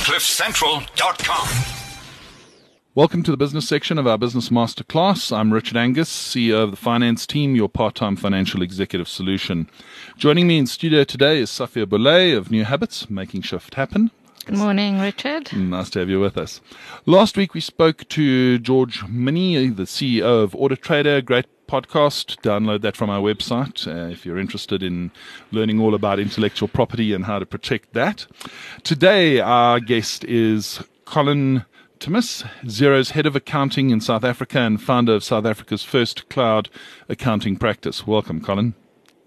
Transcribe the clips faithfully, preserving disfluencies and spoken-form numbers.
cliff central dot com. Welcome to the business section of our Business Masterclass. I'm Richard Angus, C E O of the finance team, your part-time financial executive solution. Joining me in studio today is Safia Boulay of New Habits, Making Shift Happen. Good morning, Richard. Nice to have you with us. Last week we spoke to George Minnie, the C E O of Audit Trader. Great podcast. Download that from our website uh, if you're interested in learning all about intellectual property and how to protect that. Today our guest is Colin Timmis, Xero's head of accounting in South Africa and founder of South Africa's first cloud accounting practice. Welcome, Colin.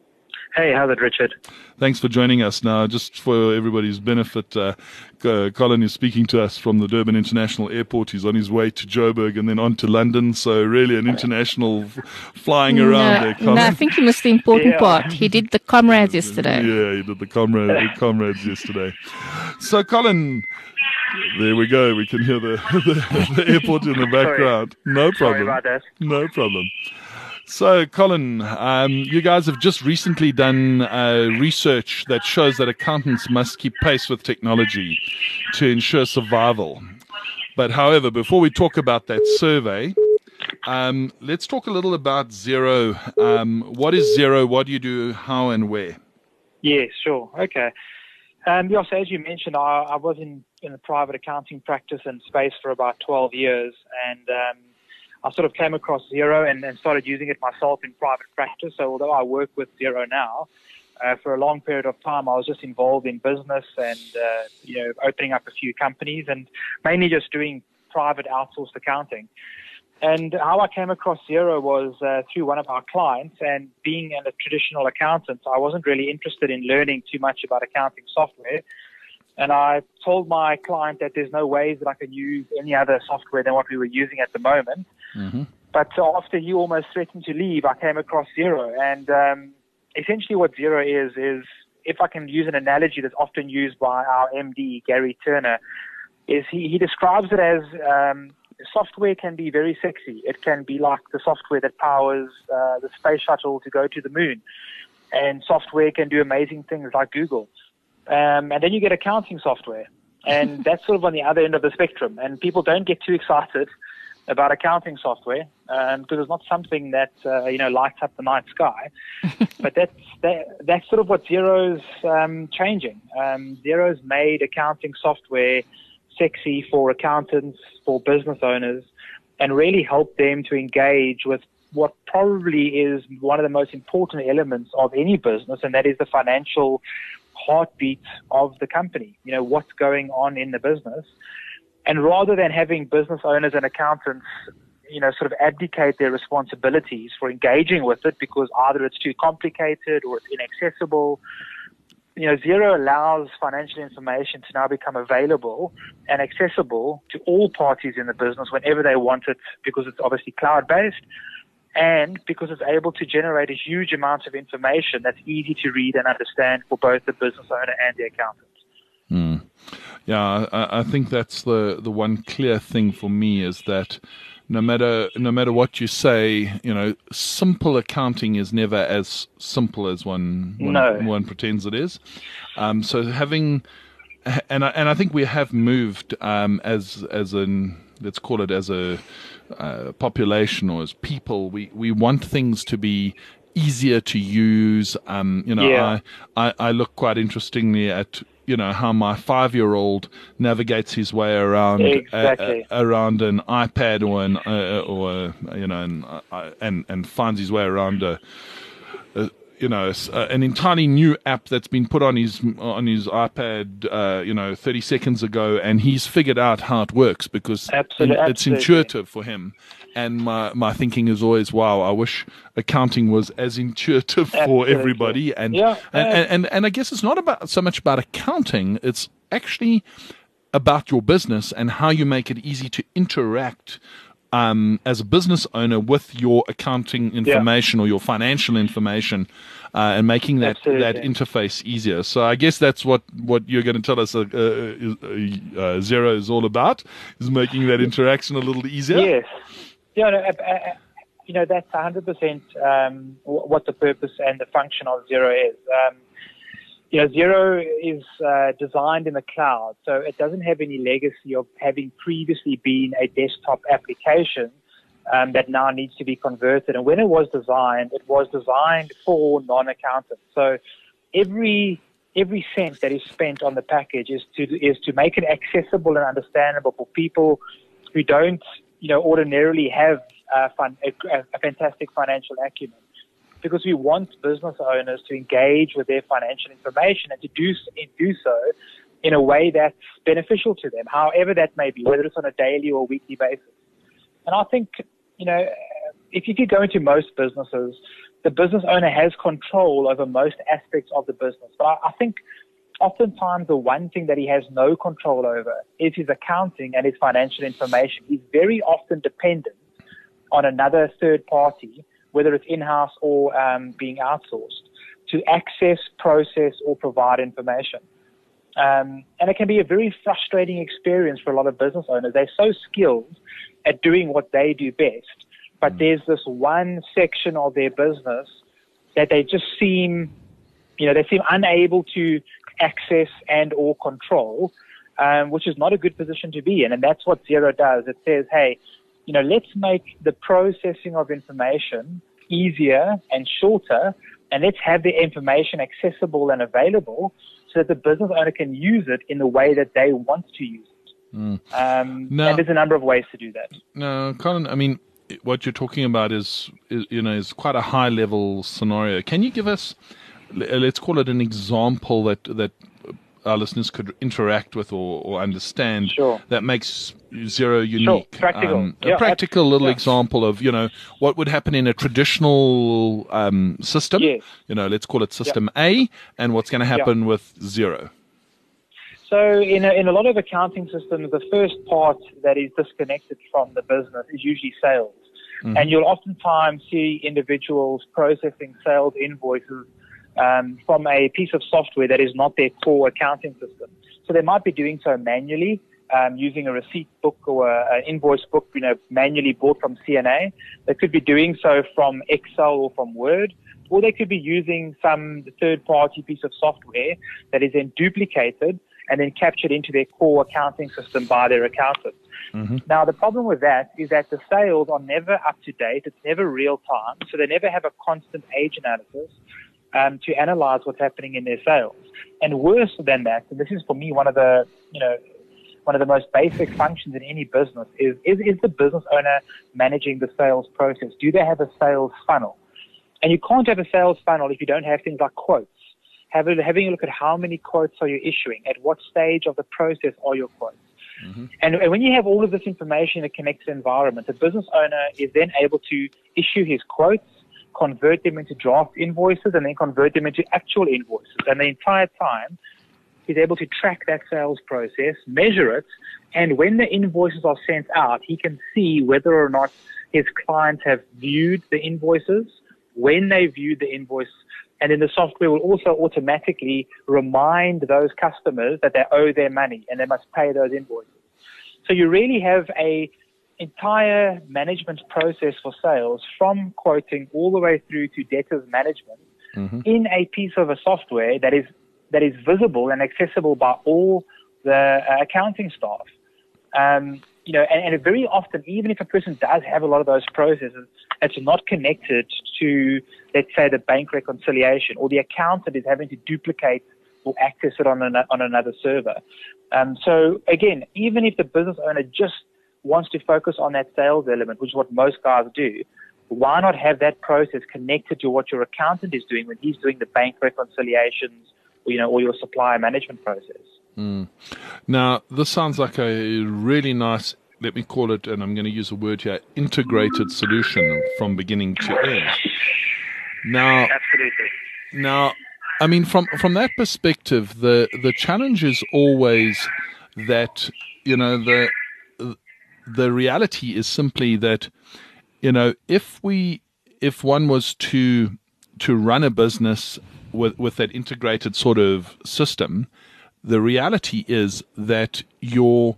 Hey, how's it, Richard? Thanks for joining us. Now, just for everybody's benefit, uh, Colin is speaking to us from the Durban International Airport. He's on his way to Joburg and then on to London. So really an international f- flying around no, there, Colin. No, I think you missed the important Yeah. part. He did the comrades yesterday. Yeah, he did the, comrade, the comrades yesterday. So, Colin, there we go. We can hear the, the, the airport in the background. No problem. Sorry about that. No problem. So, Colin, um, you guys have just recently done uh, research that shows that accountants must keep pace with technology to ensure survival. But, however, before we talk about that survey, um, let's talk a little about Xero. Um, what is Xero? What do you do? How and where? Yeah, sure. Okay. Um, yeah, so as you mentioned, I, I was in, in the private accounting practice and space for about twelve years, and um, I sort of came across Xero and, and started using it myself in private practice. So although I work with Xero now, uh, for a long period of time, I was just involved in business and, uh, you know, opening up a few companies and mainly just doing private outsourced accounting. And how I came across Xero was uh, through one of our clients, and being a traditional accountant, I wasn't really interested in learning too much about accounting software. And I told my client that there's no ways that I can use any other software than what we were using at the moment. Mm-hmm. But after he almost threatened to leave, I came across Xero. And um, essentially what Xero is, is if I can use an analogy that's often used by our M D, Gary Turner, is he, he describes it as um, software can be very sexy. It can be like the software that powers uh, the space shuttle to go to the moon. And software can do amazing things like Google. Um, and then you get accounting software, and that's sort of on the other end of the spectrum. And people don't get too excited about accounting software um, because it's not something that uh, you know lights up the night sky. But that's that, that's sort of what Xero's um, changing. Um, Xero's made accounting software sexy for accountants, for business owners, and really help them to engage with what probably is one of the most important elements of any business, and that is the financial heartbeat of the company, you know, what's going on in the business. And rather than having business owners and accountants, you know, sort of abdicate their responsibilities for engaging with it because either it's too complicated or it's inaccessible, you know, Xero allows financial information to now become available and accessible to all parties in the business whenever they want it, because it's obviously cloud-based, and because it's able to generate a huge amount of information that's easy to read and understand for both the business owner and the accountant. Mm. Yeah, I, I think that's the, the one clear thing for me is that no matter no matter what you say, you know, simple accounting is never as simple as one one, No. one pretends it is. Um, so having, and I, and I think we have moved um, as as an let's call it as a uh, population or as people, we, we want things to be easier to use. Um, you know, Yeah. I, I, I look quite interestingly at, you know, how my five-year-old navigates his way around Exactly. uh, uh, around an iPad or an uh, or uh, you know, an, uh, and and finds his way around a, a you know, uh, an entirely new app that's been put on his on his iPad, uh, you know, thirty seconds ago, and he's figured out how it works because Absolutely, in, it's absolutely. intuitive for him. And my, my thinking is always, wow, I wish accounting was as intuitive for Absolutely. everybody. And, Yeah, and, uh, and, and and I guess it's not about so much about accounting; it's actually about your business and how you make it easy to interact um, as a business owner with your accounting information or your financial information, uh, and making that, that Absolutely. interface easier. So I guess that's what, what you're going to tell us uh, uh, uh, Xero is all about, is making that interaction a little easier. Yes. Yeah, no, uh, uh, you know, that's one hundred percent um, what the purpose and the function of Xero is. Um, you know, Xero is uh, designed in the cloud, so it doesn't have any legacy of having previously been a desktop application um, that now needs to be converted. And when it was designed, it was designed for non-accountants. So every every cent that is spent on the package is to is to make it accessible and understandable for people who don't, you know, ordinarily have uh, fun, a, a fantastic financial acumen. Because we want business owners to engage with their financial information and to do, do so in a way that's beneficial to them, however that may be, whether it's on a daily or weekly basis. And I think, you know, if you could go into most businesses, the business owner has control over most aspects of the business. But I, I think oftentimes the one thing that he has no control over is his accounting and his financial information. He's very often dependent on another third party, whether it's in-house or um, being outsourced, to access, process, or provide information. Um, and it can be a very frustrating experience for a lot of business owners. They're so skilled at doing what they do best, but mm. there's this one section of their business that they just seem, you know, they seem unable to access and or control, um, which is not a good position to be in. And that's what Xero does. It says, hey, you know, let's make the processing of information easier and shorter, and let's have the information accessible and available so that the business owner can use it in the way that they want to use it. Mm. Um, now, and there's a number of ways to do that. No, Colin, I mean, what you're talking about is, is, you know, is quite a high-level scenario. Can you give us, let's call it an example that that our listeners could interact with or, or understand sure. that makes Xero unique? Sure. Practical. Um, yeah, a practical little yeah. example of, you know, what would happen in a traditional um, system, yes. you know, let's call it system yeah. A, and what's going to happen yeah. with Xero. So in a, in a lot of accounting systems, the first part that is disconnected from the business is usually sales. Mm-hmm. And you'll oftentimes see individuals processing sales invoices Um, from a piece of software that is not their core accounting system. So they might be doing so manually, um, using a receipt book or an invoice book, you know, manually bought from C N A. They could be doing so from Excel or from Word, or they could be using some third-party piece of software that is then duplicated and then captured into their core accounting system by their accountant. Mm-hmm. Now, the problem with that is that the sales are never up to date. It's never real time, so they never have a constant age analysis Um, to analyze what's happening in their sales. And worse than that, and this is for me one of the, you know, one of the most basic functions in any business is, is, is the business owner managing the sales process? Do they have a sales funnel? And you can't have a sales funnel if you don't have things like quotes. Have a, having a look at how many quotes are you issuing, at what stage of the process are your quotes. Mm-hmm. And, and when you have all of this information in a connected environment, the business owner is then able to issue his quotes, convert them into draft invoices, and then convert them into actual invoices. And the entire time, he's able to track that sales process, measure it, and when the invoices are sent out, he can see whether or not his clients have viewed the invoices, when they viewed the invoice, and then the software will also automatically remind those customers that they owe their money and they must pay those invoices. So you really have a entire management process for sales, from quoting all the way through to debtors management, mm-hmm. in a piece of a software that is that is visible and accessible by all the uh, accounting staff. Um, you know, and, and very often, even if a person does have a lot of those processes, it's not connected to, let's say, the bank reconciliation, or the accountant is having to duplicate or access it on an, on another server. Um, so again, even if the business owner just wants to focus on that sales element, which is what most guys do, why not have that process connected to what your accountant is doing when he's doing the bank reconciliations, or, you know, or your supplier management process? Mm. Now, this sounds like a really nice, let me call it, and I'm going to use a word here, integrated solution from beginning to end. Now, Absolutely. Now, I mean, from from that perspective, the the challenge is always that, you know, the the reality is simply that, you know, if we, if one was to, to run a business with, with that integrated sort of system, the reality is that your,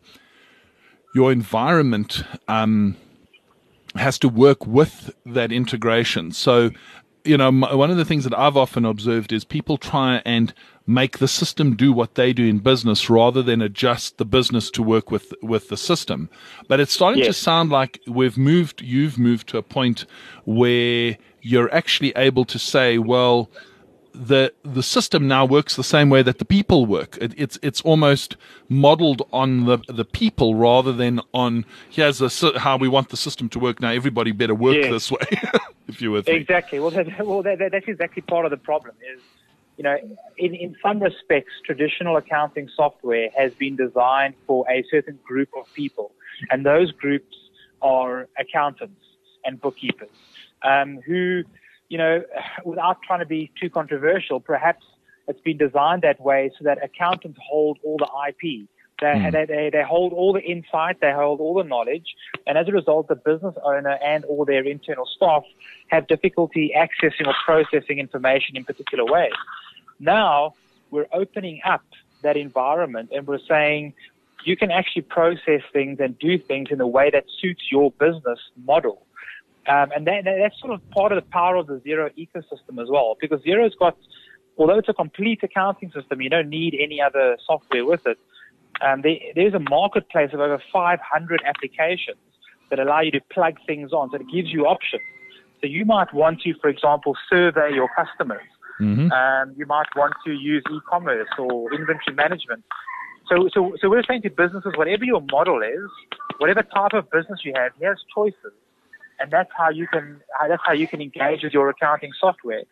your environment, um, has to work with that integration. So, you know, one of the things that I've often observed is people try and make the system do what they do in business rather than adjust the business to work with with the system. But it's starting Yes. to sound like we've moved, you've moved to a point where you're actually able to say, well, the the system now works the same way that the people work. It, it's it's almost modeled on the the people rather than on here's a, sy- how we want the system to work. Now everybody better work Yes. this way. If you were thinking. Exactly. Well, that, well that, that, that's exactly part of the problem is, you know, in, in some respects, traditional accounting software has been designed for a certain group of people. And those groups are accountants and bookkeepers um, who, you know, without trying to be too controversial, perhaps it's been designed that way so that accountants hold all the I P. They, mm. they, they, they hold all the insight, they hold all the knowledge, and as a result, the business owner and all their internal staff have difficulty accessing or processing information in particular ways. Now, we're opening up that environment and we're saying you can actually process things and do things in a way that suits your business model. Um, and that, that's sort of part of the power of the Xero ecosystem as well, because Xero's got, although it's a complete accounting system, you don't need any other software with it. Um, there, there's a marketplace of over five hundred applications that allow you to plug things on, so it gives you options. So you might want to, for example, survey your customers. Mm-hmm. Um, you might want to use e-commerce or inventory management. So, so, so we're saying to businesses, whatever your model is, whatever type of business you have, here's choices. And that's how you can that's how you can engage with your accounting software.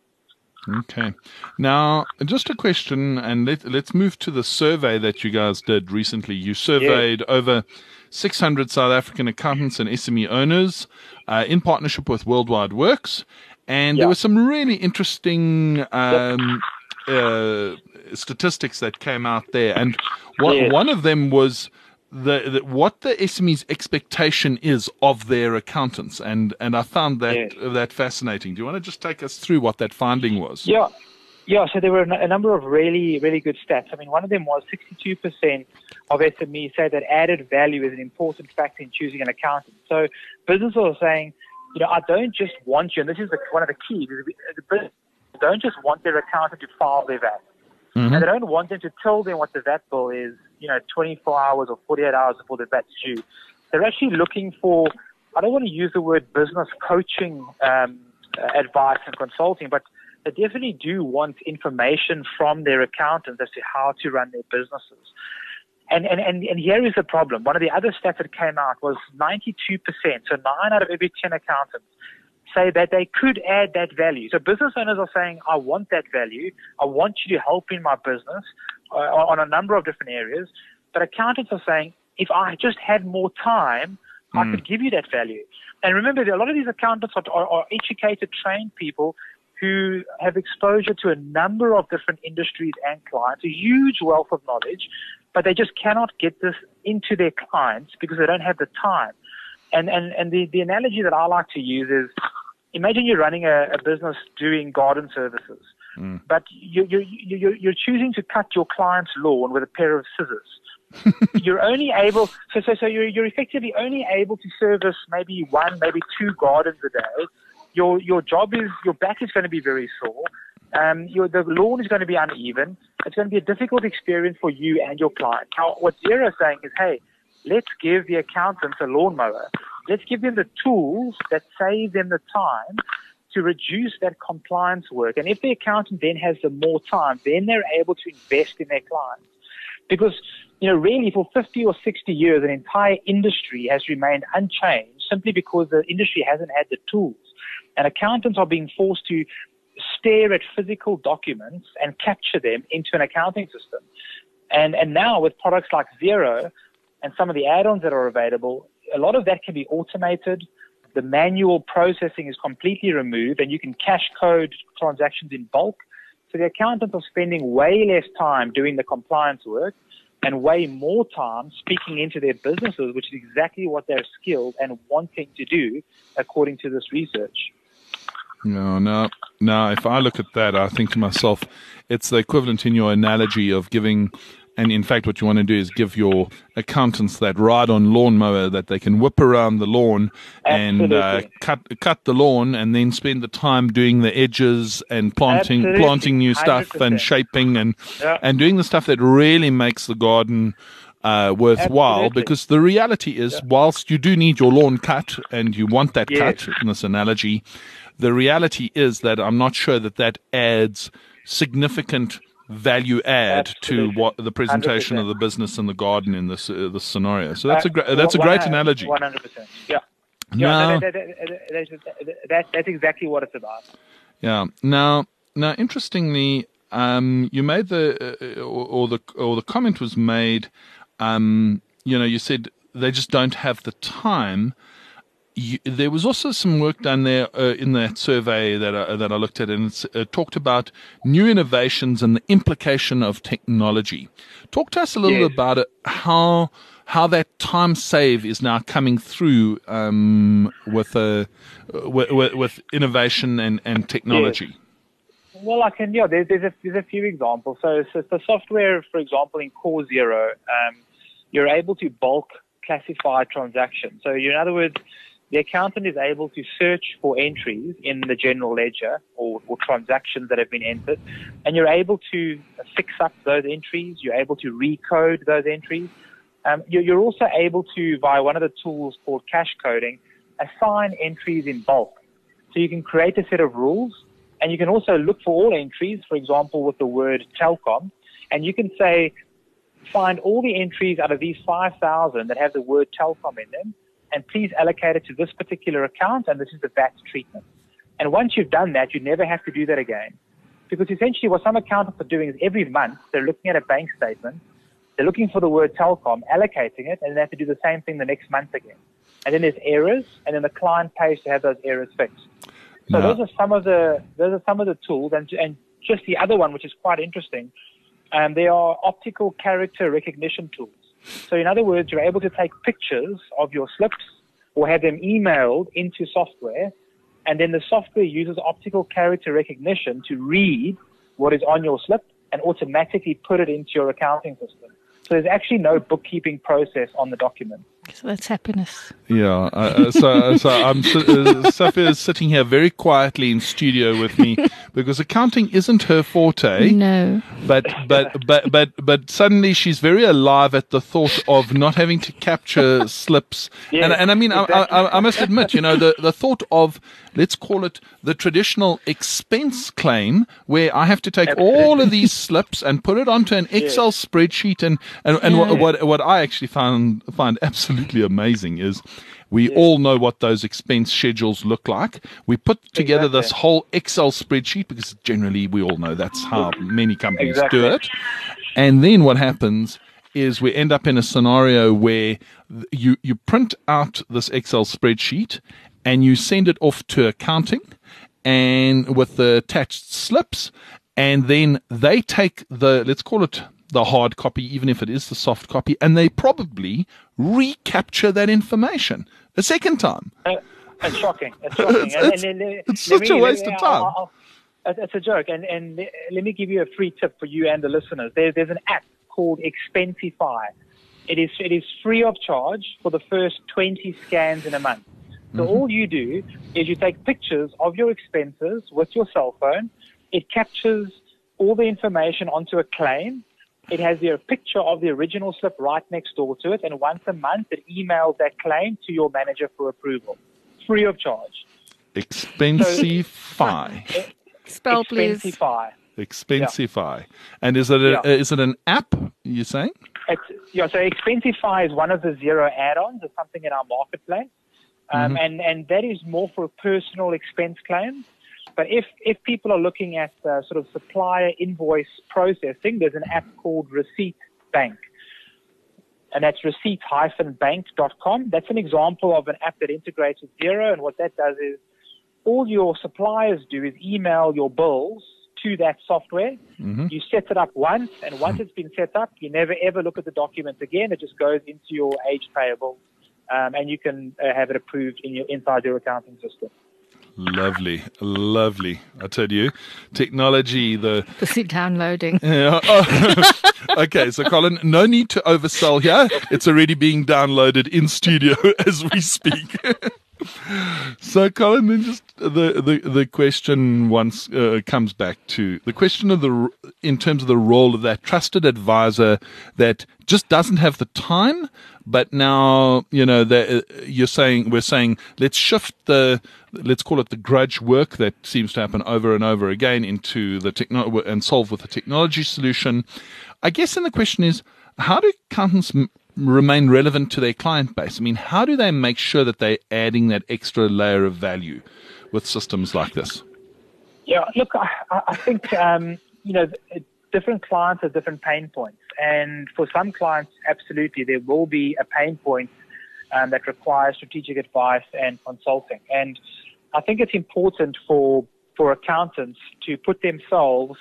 Okay. Now, just a question, and let, let's move to the survey that you guys did recently. You surveyed yeah. over six hundred South African accountants and S M E owners uh, in partnership with Worldwide Works, and yeah. there were some really interesting um, uh, statistics that came out there. And one, yeah. one of them was The, the what the S M E's expectation is of their accountants, and, and I found that yeah. that fascinating. Do you want to just take us through what that finding was? Yeah, yeah. So there were a number of really, really good stats. I mean, one of them was sixty-two percent of S M Es say that added value is an important factor in choosing an accountant. So businesses are saying, you know, I don't just want you, and this is the, one of the keys. The business don't just want their accountant to file their V A T. Mm-hmm. And they don't want them to tell them what the V A T bill is, you know, twenty-four hours or forty-eight hours before the V A T's due. They're actually looking for, I don't want to use the word business coaching um, uh, advice and consulting, but they definitely do want information from their accountants as to how to run their businesses. And, and, and, and here is the problem. One of the other stats that came out was ninety-two percent, so nine out of every ten accountants say that they could add that value. So business owners are saying, I want that value. I want you to help in my business uh, on a number of different areas. But accountants are saying, if I just had more time, mm. I could give you that value. And remember, a lot of these accountants are, are, are educated, trained people who have exposure to a number of different industries and clients, a huge wealth of knowledge, but they just cannot get this into their clients because they don't have the time. And, and, and the, the analogy that I like to use is, imagine you're running a, a business doing garden services, mm. but you, you, you, you're choosing to cut your client's lawn with a pair of scissors. You're only able, so, so, so you're, you're effectively only able to service maybe one, maybe two gardens a day. Your, your job is, your back is going to be very sore. Um, your, the lawn is going to be uneven. It's going to be a difficult experience for you and your client. Now, what Xero is saying is, hey, let's give the accountants a lawnmower. Let's give them the tools that save them the time to reduce that compliance work. And if the accountant then has the more time, then they're able to invest in their clients. Because, you know, really for fifty or sixty years, an entire industry has remained unchanged simply because the industry hasn't had the tools. And accountants are being forced to stare at physical documents and capture them into an accounting system. And, and now with products like Xero, and some of the add-ons that are available, a lot of that can be automated. The manual processing is completely removed, and you can cash code transactions in bulk. So the accountants are spending way less time doing the compliance work and way more time speaking into their businesses, which is exactly what they're skilled and wanting to do, according to this research. No, no, no. If I look at that, I think to myself, it's the equivalent in your analogy of giving and in fact, what you want to do is give your accountants that ride-on lawnmower that they can whip around the lawn and uh, cut cut the lawn, and then spend the time doing the edges and planting Absolutely. planting new stuff one hundred percent. and shaping and Yeah. and doing the stuff that really makes the garden uh, worthwhile. Absolutely. Because the reality is, whilst you do need your lawn cut and you want that Yes. cut in this analogy, the reality is that I'm not sure that that adds significant value add Absolutely. to what the presentation one hundred percent. of the business in the garden in this uh, this scenario. So that's Uh, a great that's a one- great one- analogy. one hundred percent. Yeah. Now- Yeah, that, that, that, that, that, that's exactly what it's about. Yeah. Now, now, interestingly, um, you made the uh, or, or the or the comment was made. Um, you know, you said they just don't have the time. You, there was also some work done there uh, in that survey that I, that I looked at, and it's uh, talked about new innovations and the implication of technology. Talk to us a little Yes. bit about it, how how that time save is now coming through um, with, uh, with with innovation and, and technology. Well, I can, yeah, there's, there's, a, there's a few examples. So, so the software, for example, in Core Zero, um, you're able to bulk classify transactions. So, you, in other words, the accountant is able to search for entries in the general ledger or, or transactions that have been entered, and you're able to fix up those entries. You're able to recode those entries. Um, you're, you're also able to, via one of the tools called cache coding, assign entries in bulk. So you can create a set of rules, and you can also look for all entries, for example, with the word Telkom, and you can say, find all the entries out of these five thousand that have the word Telkom in them, and please allocate it to this particular account, and this is the V A T treatment. And once you've done that, you never have to do that again. Because essentially what some accountants are doing is every month they're looking at a bank statement, they're looking for the word Telkom, allocating it, and they have to do the same thing the next month again. And then there's errors, and then the client pays to have those errors fixed. So No. those are some of the those are some of the tools, and and just the other one, which is quite interesting, um, they are optical character recognition tools. So in other words, you're able to take pictures of your slips or have them emailed into software, and then the software uses optical character recognition to read what is on your slip and automatically put it into your accounting system. So there's actually no bookkeeping process on the document. So that's happiness. Yeah, uh, so so I'm uh, Sophia is sitting here very quietly in studio with me because accounting isn't her forte. No. But but but but but suddenly she's very alive at the thought of not having to capture slips. Yes, and and I mean, exactly. I, I I must admit, you know, the the thought of, let's call it the traditional expense claim, where I have to take all of these slips and put it onto an Excel spreadsheet, and and, and what, what what I actually found find absolutely amazing is we all know what those expense schedules look like. We put together Exactly. this whole Excel spreadsheet because generally we all know that's how many companies Exactly. do it. And then what happens is we end up in a scenario where th- you, you print out this Excel spreadsheet and you send it off to accounting and with the attached slips, and then they take the, let's call it the hard copy, even if it is the soft copy, and they probably recapture that information a second time. Uh, it's shocking. It's shocking. It's- And- it's- and- and- it's let such a me- waste let me- of time. I'll- I'll- It's it's a joke. And, and le- let me give you a free tip for you and the listeners. There, there's an app called Expensify. It is it is free of charge for the first twenty scans in a month. So all you do is you take pictures of your expenses with your cell phone. It captures all the information onto a claim. It has the picture of the original slip right next door to it, and once a month it emails that claim to your manager for approval, free of charge. Expensify. Spell, please. Expensify. Expensify. And is it a, Yeah. is it an app, you're saying? It's, yeah, so Expensify is one of the Zero add-ons. It's something in our marketplace, um, and and that is more for personal expense claims. But if, if people are looking at uh, sort of supplier invoice processing, there's an app called Receipt Bank. And that's receipt dash bank dot com. That's an example of an app that integrates with Xero. And what that does is all your suppliers do is email your bills to that software. Mm-hmm. You set it up once, and once it's been set up, you never ever look at the document again. It just goes into your age payable, um, and you can uh, have it approved in your inside your accounting system. Lovely, lovely. I tell you, technology, the... Busy downloading. Yeah, oh, okay, so Colin, no need to oversell here. It's already being downloaded in studio as we speak. So, Colin, then just the, the, the question once uh, comes back to the question of the, in terms of the role of that trusted advisor that just doesn't have the time, but now, you know, the, you're saying, we're saying, let's shift the, let's call it the grudge work that seems to happen over and over again into the techno and solve with a technology solution. I guess then the question is, how do accountants m- remain relevant to their client base? I mean, how do they make sure that they're adding that extra layer of value with systems like this? Yeah, look, I, I think, um, you know, different clients have different pain points. And for some clients, absolutely, there will be a pain point um, that requires strategic advice and consulting. And I think it's important for, for accountants to put themselves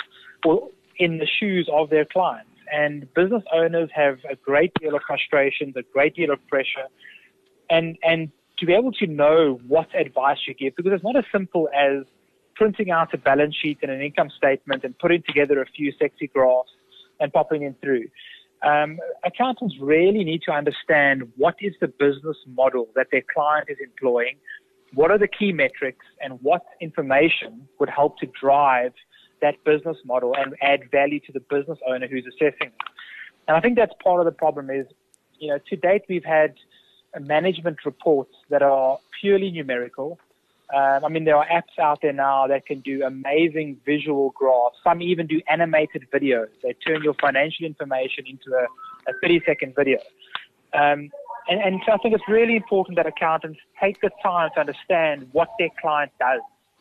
in the shoes of their clients. And business owners have a great deal of frustrations, a great deal of pressure, and and to be able to know what advice you give, because it's not as simple as printing out a balance sheet and an income statement and putting together a few sexy graphs and popping them through. Um, accountants really need to understand what is the business model that their client is employing, what are the key metrics, and what information would help to drive that business model and add value to the business owner who's assessing it. And I think that's part of the problem is, you know, to date we've had management reports that are purely numerical. Um, I mean, there are apps out there now that can do amazing visual graphs. Some even do animated videos. They turn your financial information into a, a thirty-second video. Um, and, and so I think it's really important that accountants take the time to understand what their client does.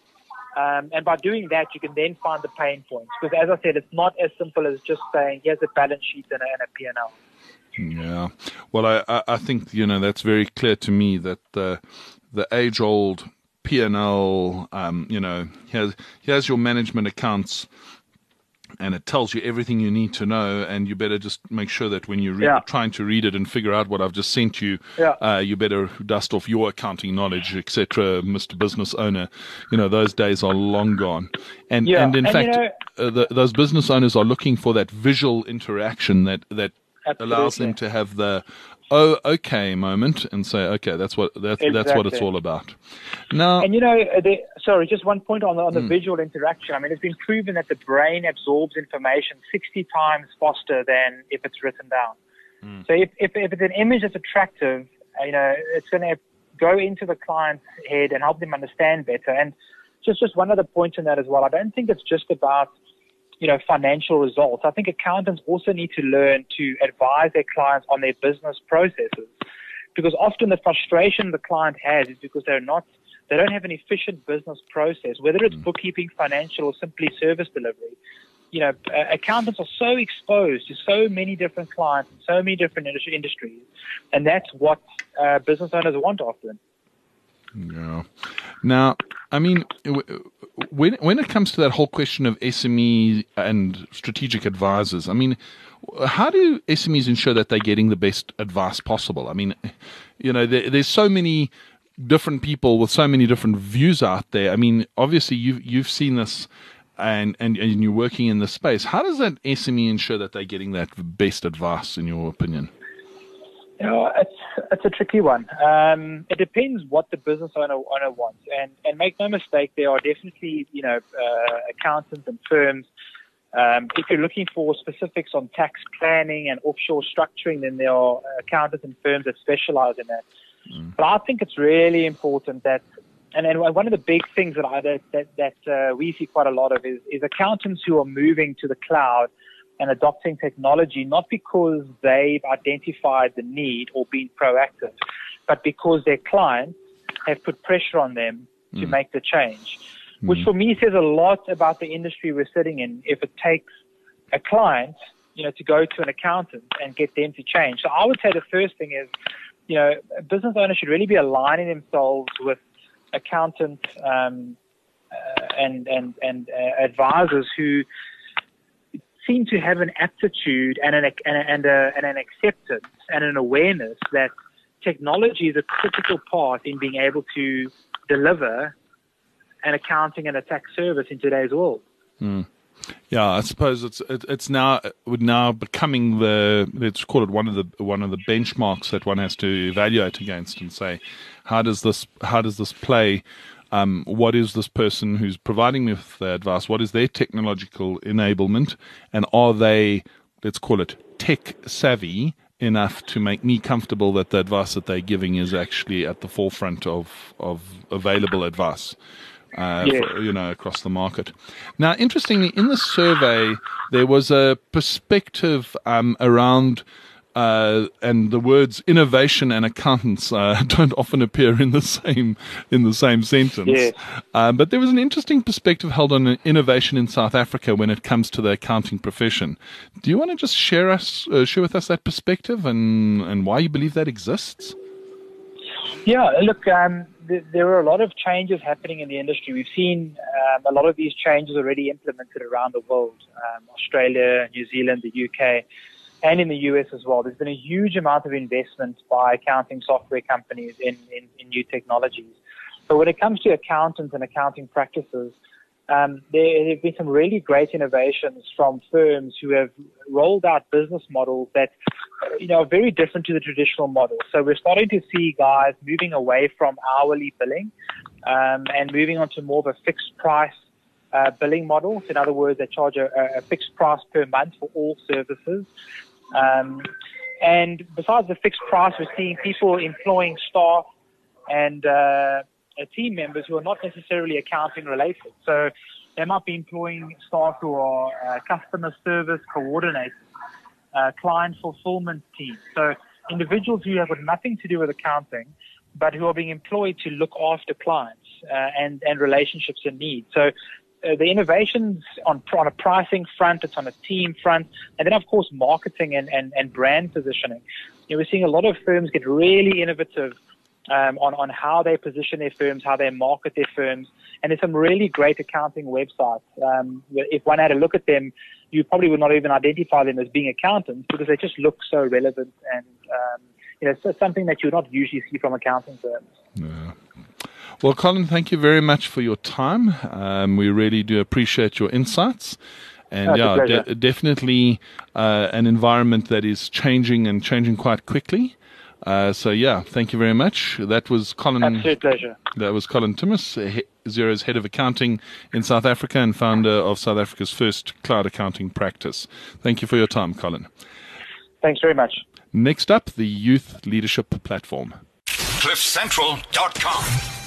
Um, and by doing that, you can then find the pain points. Because as I said, it's not as simple as just saying, here's a balance sheet and a, and a P and L. Yeah. Well, I, I think, you know, that's very clear to me that the, the age-old P and L, um, you know, here's, here's your management accounts, and it tells you everything you need to know, and you better just make sure that when you're re- Yeah. trying to read it and figure out what I've just sent you, Yeah. uh, you better dust off your accounting knowledge, et cetera, Mister Business Owner. You know, those days are long gone. And, Yeah. and in And, fact, you know, uh, the, those business owners are looking for that visual interaction that, that allows them Absolutely. to have the, oh, okay moment and say, okay, that's what, that's, that's what it's Exactly. all about. Now, And you know, the, sorry, just one point on the, on the Mm. visual interaction. I mean, it's been proven that the brain absorbs information sixty times faster than if it's written down. Mm. So if, if, if it's an image that's attractive, uh, you know, it's going to go into the client's head and help them understand better. And just, just one other point on that as well. I don't think it's just about, you know, financial results. I think accountants also need to learn to advise their clients on their business processes, because often the frustration the client has is because they're not, they don't have an efficient business process, whether it's bookkeeping, financial, or simply service delivery. You know, uh, accountants are so exposed to so many different clients and so many different industri- industries, and that's what uh, business owners want often. Yeah. Now, I mean, w- when when it comes to that whole question of S M E and strategic advisors, I mean, how do S M Es ensure that they're getting the best advice possible? I mean, you know, there, there's so many different people with so many different views out there. I mean, obviously, you've you've seen this, and and, and you're working in this space. How does that S M E ensure that they're getting that best advice, in your opinion? You know, it's it's a tricky one. Um, it depends what the business owner owner wants, and and make no mistake, there are definitely you know uh, accountants and firms. Um, if you're looking for specifics on tax planning and offshore structuring, then there are accountants and firms that specialize in that. Mm. But I think it's really important that, and, and one of the big things that I that that, that uh, we see quite a lot of is is accountants who are moving to the cloud and adopting technology, not because they've identified the need or been proactive, but because their clients have put pressure on them to mm. make the change, mm. which for me says a lot about the industry we're sitting in if it takes a client, you know, to go to an accountant and get them to change. So I would say the first thing is, you know, business owners should really be aligning themselves with accountants um, uh, and, and, and uh, advisors who seem to have an aptitude and an and, and, a, and an acceptance and an awareness that technology is a critical part in being able to deliver an accounting and a tax service in today's world. Mm. Yeah, I suppose it's it, it's now would now becoming the, let's call it one of the one of the benchmarks that one has to evaluate against and say, how does this how does this play? Um, what is this person who's providing me with the advice? What is their technological enablement, and are they, let's call it, tech savvy enough to make me comfortable that the advice that they're giving is actually at the forefront of of available advice? Uh, yes. for, you know, across the market. Now, interestingly, in the survey, there was a perspective um, around, uh, and the words innovation and accountants uh, don't often appear in the same in the same sentence. Yes. Um, but there was an interesting perspective held on innovation in South Africa when it comes to the accounting profession. Do you want to just share us uh, share with us that perspective and and why you believe that exists? Yeah, look, um, th- there are a lot of changes happening in the industry. We've seen um, a lot of these changes already implemented around the world, um, Australia, New Zealand, the U K, and in the U S as well. There's been a huge amount of investment by accounting software companies in, in, in new technologies. But when it comes to accountants and accounting practices, um, there, there have been some really great innovations from firms who have rolled out business models that you know, are very different to the traditional model. So we're starting to see guys moving away from hourly billing um, and moving on to more of a fixed price uh, billing model. So in other words, they charge a, a fixed price per month for all services. Um, and besides the fixed price, we're seeing people employing staff and uh, team members who are not necessarily accounting related. So they might be employing staff who are uh, customer service coordinators, Uh, client fulfillment team. So individuals who have got nothing to do with accounting, but who are being employed to look after clients uh, and, and relationships and needs. So uh, the innovations on, on a pricing front, it's on a team front, and then, of course, marketing and, and, and brand positioning. You know, we're seeing a lot of firms get really innovative um, on, on how they position their firms, how they market their firms, and there's some really great accounting websites. Um, if one had a look at them, you probably would not even identify them as being accountants because they just look so relevant and um, you know, so something that you would not usually see from accounting firms. Yeah. Well, Colin, thank you very much for your time. Um, we really do appreciate your insights. And oh, yeah, de- definitely uh, an environment that is changing and changing quite quickly. Uh, so yeah, thank you very much. That was Colin. Absolute pleasure. That was Colin Timmis, Xero's head of accounting in South Africa and founder of South Africa's first cloud accounting practice. Thank you for your time, Colin. Thanks very much. Next up, the Youth Leadership Platform. cliff central dot com